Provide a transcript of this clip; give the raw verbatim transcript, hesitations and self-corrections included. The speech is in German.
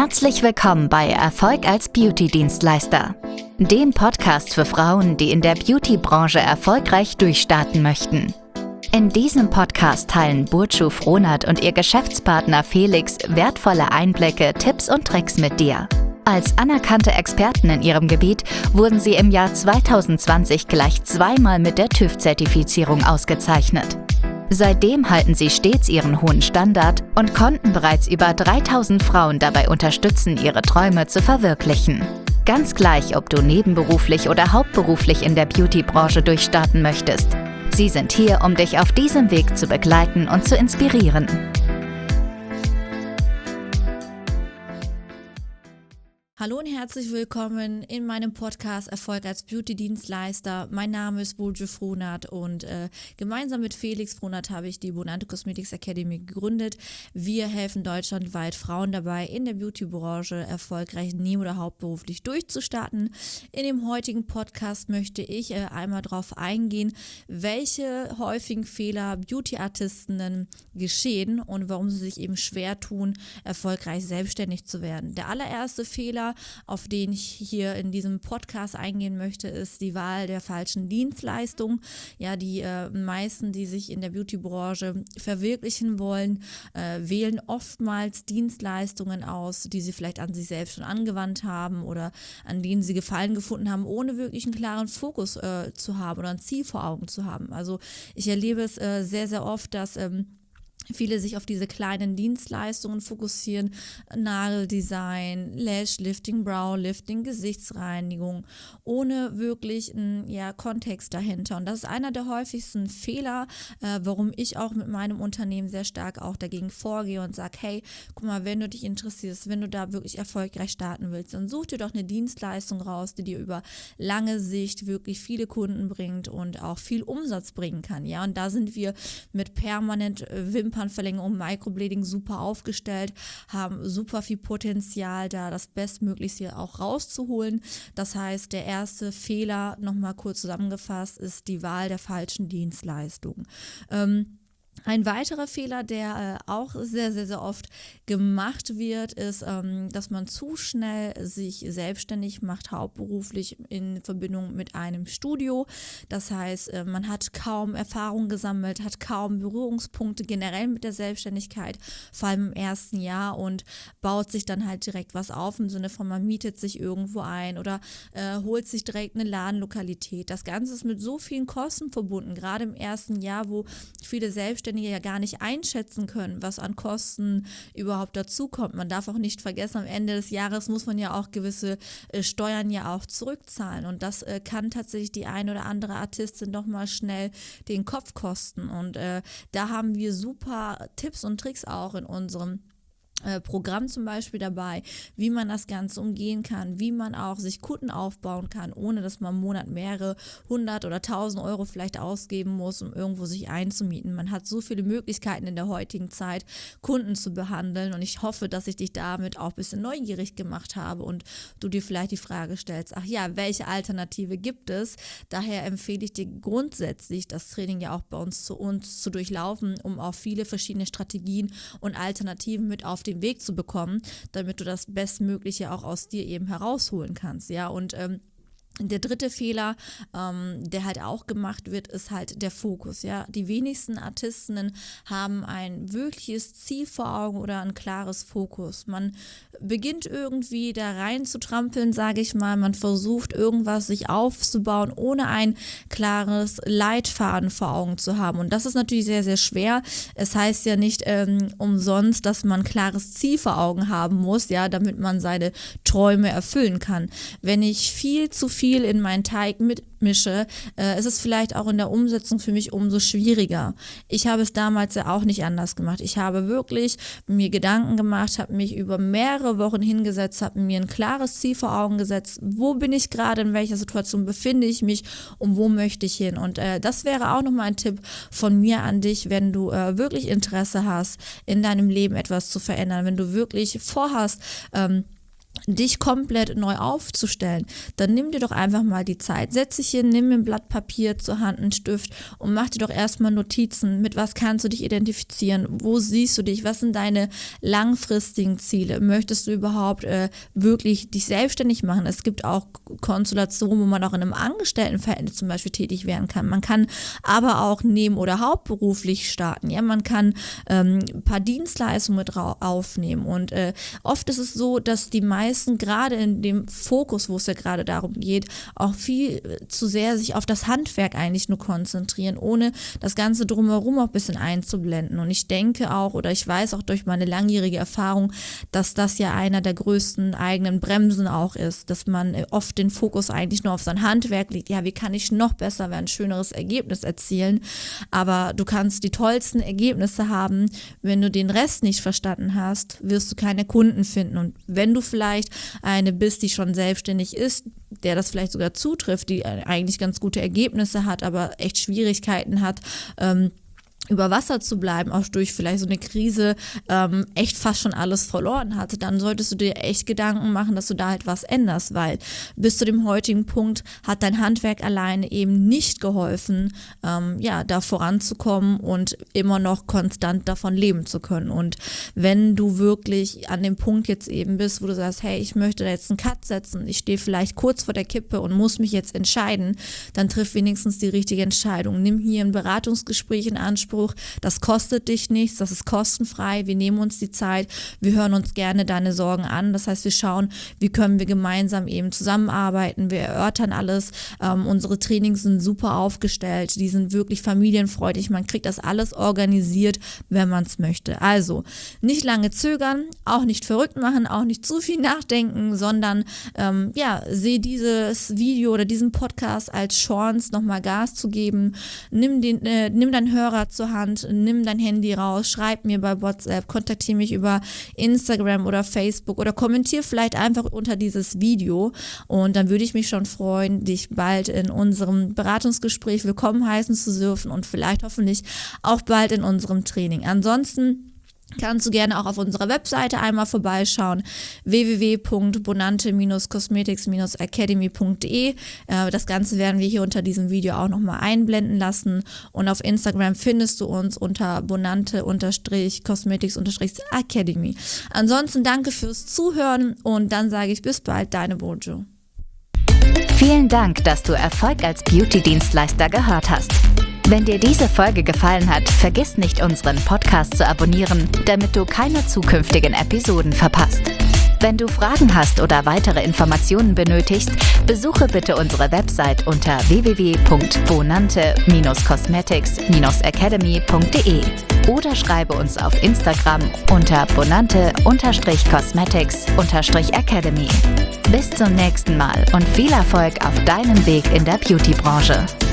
Herzlich willkommen bei Erfolg als Beauty-Dienstleister, dem Podcast für Frauen, die in der Beauty-Branche erfolgreich durchstarten möchten. In diesem Podcast teilen Burcu Frohnert und ihr Geschäftspartner Felix wertvolle Einblicke, Tipps und Tricks mit dir. Als anerkannte Experten in ihrem Gebiet wurden sie im Jahr zwanzig zwanzig gleich zweimal mit der TÜV-Zertifizierung ausgezeichnet. Seitdem halten sie stets ihren hohen Standard und konnten bereits über dreitausend Frauen dabei unterstützen, ihre Träume zu verwirklichen. Ganz gleich, ob du nebenberuflich oder hauptberuflich in der Beauty-Branche durchstarten möchtest. Sie sind hier, um dich auf diesem Weg zu begleiten und zu inspirieren. Hallo und herzlich willkommen in meinem Podcast Erfolg als Beauty-Dienstleister. Mein Name ist Burcu Frohnert und äh, gemeinsam mit Felix Frohnert habe ich die Bonante Cosmetics Academy gegründet. Wir helfen deutschlandweit Frauen dabei, in der Beauty-Branche erfolgreich neben- oder hauptberuflich durchzustarten. In dem heutigen Podcast möchte ich äh, einmal darauf eingehen, welche häufigen Fehler Beauty-Artistinnen geschehen und warum sie sich eben schwer tun, erfolgreich selbstständig zu werden. Der allererste Fehler, auf den ich hier in diesem Podcast eingehen möchte, ist die Wahl der falschen Dienstleistung. Ja, die äh, meisten, die sich in der Beauty-Branche verwirklichen wollen, äh, wählen oftmals Dienstleistungen aus, die sie vielleicht an sich selbst schon angewandt haben oder an denen sie Gefallen gefunden haben, ohne wirklich einen klaren Fokus äh, zu haben oder ein Ziel vor Augen zu haben. Also ich erlebe es äh, sehr, sehr oft, dass ähm, viele sich auf diese kleinen Dienstleistungen fokussieren, Nageldesign, Lashlifting, Browlifting, Gesichtsreinigung, ohne wirklich einen ja, Kontext dahinter. Und das ist einer der häufigsten Fehler, äh, warum ich auch mit meinem Unternehmen sehr stark auch dagegen vorgehe und sage, hey, guck mal, wenn du dich interessierst, wenn du da wirklich erfolgreich starten willst, dann such dir doch eine Dienstleistung raus, die dir über lange Sicht wirklich viele Kunden bringt und auch viel Umsatz bringen kann. Ja, und da sind wir mit permanent äh, Wimpernverlängerung, Microblading super aufgestellt, haben super viel Potenzial, da das Bestmöglichste auch rauszuholen. Das heißt, der erste Fehler, nochmal kurz zusammengefasst, ist die Wahl der falschen Dienstleistung. Ähm, Ein weiterer Fehler, der äh, auch sehr, sehr, sehr oft gemacht wird, ist, ähm, dass man zu schnell sich selbstständig macht, hauptberuflich in Verbindung mit einem Studio. Das heißt, äh, man hat kaum Erfahrung gesammelt, hat kaum Berührungspunkte generell mit der Selbstständigkeit, vor allem im ersten Jahr, und baut sich dann halt direkt was auf, im Sinne von, man mietet sich irgendwo ein oder äh, holt sich direkt eine Ladenlokalität. Das Ganze ist mit so vielen Kosten verbunden, gerade im ersten Jahr, wo viele Selbstständige ja gar nicht einschätzen können, was an Kosten überhaupt dazukommt. Man darf auch nicht vergessen, am Ende des Jahres muss man ja auch gewisse äh, Steuern ja auch zurückzahlen, und das äh, kann tatsächlich die ein oder andere Artistin doch mal schnell den Kopf kosten, und äh, da haben wir super Tipps und Tricks auch in unserem Programm zum Beispiel dabei, wie man das Ganze umgehen kann, wie man auch sich Kunden aufbauen kann, ohne dass man im Monat mehrere hundert oder tausend Euro vielleicht ausgeben muss, um irgendwo sich einzumieten. Man hat so viele Möglichkeiten in der heutigen Zeit, Kunden zu behandeln, und ich hoffe, dass ich dich damit auch ein bisschen neugierig gemacht habe und du dir vielleicht die Frage stellst, ach ja, welche Alternative gibt es? Daher empfehle ich dir grundsätzlich, das Training ja auch bei uns zu uns zu durchlaufen, um auch viele verschiedene Strategien und Alternativen mit auf den Weg zu bekommen, damit du das Bestmögliche auch aus dir eben herausholen kannst, ja, und ähm, der dritte Fehler, ähm, der halt auch gemacht wird, ist halt der Fokus, ja. Die wenigsten Artistinnen haben ein wirkliches Ziel vor Augen oder ein klares Fokus. Man beginnt irgendwie da rein zu trampeln, sage ich mal. Man versucht irgendwas sich aufzubauen, ohne ein klares Leitfaden vor Augen zu haben. Und das ist natürlich sehr, sehr schwer. Es heißt ja nicht ähm, umsonst, dass man ein klares Ziel vor Augen haben muss, ja, damit man seine Träume erfüllen kann. Wenn ich viel zu viel viel in meinen Teig mitmische, äh, ist es vielleicht auch in der Umsetzung für mich umso schwieriger. Ich habe es damals ja auch nicht anders gemacht. Ich habe wirklich mir Gedanken gemacht, habe mich über mehrere Wochen hingesetzt, habe mir ein klares Ziel vor Augen gesetzt. Wo bin ich gerade, in welcher Situation befinde ich mich und wo möchte ich hin? Und äh, das wäre auch nochmal ein Tipp von mir an dich, wenn du äh, wirklich Interesse hast, in deinem Leben etwas zu verändern, wenn du wirklich vorhast, ähm, dich komplett neu aufzustellen, dann nimm dir doch einfach mal die Zeit. Setz dich hin, nimm ein Blatt Papier zur Hand, einen Stift und mach dir doch erstmal Notizen. Mit was kannst du dich identifizieren? Wo siehst du dich? Was sind deine langfristigen Ziele? Möchtest du überhaupt äh, wirklich dich selbstständig machen? Es gibt auch Konstellationen, wo man auch in einem Angestelltenverhältnis zum Beispiel tätig werden kann. Man kann aber auch neben- oder hauptberuflich starten. Ja, man kann ähm, ein paar Dienstleistungen mit aufnehmen und äh, oft ist es so, dass die meisten gerade in dem Fokus, wo es ja gerade darum geht, auch viel zu sehr sich auf das Handwerk eigentlich nur konzentrieren, ohne das Ganze drumherum auch ein bisschen einzublenden. Und ich denke auch, oder ich weiß auch durch meine langjährige Erfahrung, dass das ja einer der größten eigenen Bremsen auch ist, dass man oft den Fokus eigentlich nur auf sein Handwerk legt. Ja, wie kann ich noch besser werden, ein schöneres Ergebnis erzielen? Aber du kannst die tollsten Ergebnisse haben, wenn du den Rest nicht verstanden hast, wirst du keine Kunden finden. Und wenn du vielleicht eine bist, die schon selbstständig ist, der das vielleicht sogar zutrifft, die eigentlich ganz gute Ergebnisse hat, aber echt Schwierigkeiten hat, ähm, über Wasser zu bleiben, auch durch vielleicht so eine Krise ähm, echt fast schon alles verloren hatte, dann solltest du dir echt Gedanken machen, dass du da halt was änderst, weil bis zu dem heutigen Punkt hat dein Handwerk alleine eben nicht geholfen, ähm, ja, da voranzukommen und immer noch konstant davon leben zu können. Und wenn du wirklich an dem Punkt jetzt eben bist, wo du sagst, hey, ich möchte da jetzt einen Cut setzen, ich stehe vielleicht kurz vor der Kippe und muss mich jetzt entscheiden, dann triff wenigstens die richtige Entscheidung. Nimm hier ein Beratungsgespräch in Anspruch. Das kostet dich nichts, das ist kostenfrei, wir nehmen uns die Zeit, wir hören uns gerne deine Sorgen an, das heißt, wir schauen, wie können wir gemeinsam eben zusammenarbeiten, wir erörtern alles, ähm, unsere Trainings sind super aufgestellt, die sind wirklich familienfreundlich, man kriegt das alles organisiert, wenn man es möchte. Also, nicht lange zögern, auch nicht verrückt machen, auch nicht zu viel nachdenken, sondern ähm, ja, sehe dieses Video oder diesen Podcast als Chance, nochmal Gas zu geben, nimm, den, äh, nimm deinen Hörer zur Hand, nimm dein Handy raus, schreib mir bei WhatsApp, kontaktiere mich über Instagram oder Facebook oder kommentiere vielleicht einfach unter dieses Video und dann würde ich mich schon freuen, dich bald in unserem Beratungsgespräch willkommen heißen zu dürfen und vielleicht hoffentlich auch bald in unserem Training. Ansonsten kannst du gerne auch auf unserer Webseite einmal vorbeischauen, w w w punkt bonante Cosmetics academy punkt de. Das Ganze werden wir hier unter diesem Video auch nochmal einblenden lassen und auf Instagram findest du uns unter bonante Cosmetics academy. Ansonsten danke fürs Zuhören und dann sage ich bis bald, deine Bojo. Vielen Dank, dass du Erfolg als Beauty-Dienstleister gehört hast. Wenn dir diese Folge gefallen hat, vergiss nicht, unseren Podcast zu abonnieren, damit du keine zukünftigen Episoden verpasst. Wenn du Fragen hast oder weitere Informationen benötigst, besuche bitte unsere Website unter w w w punkt bonante Cosmetics academy punkt de oder schreibe uns auf Instagram unter bonante Cosmetics academy. Bis zum nächsten Mal und viel Erfolg auf deinem Weg in der Beauty-Branche.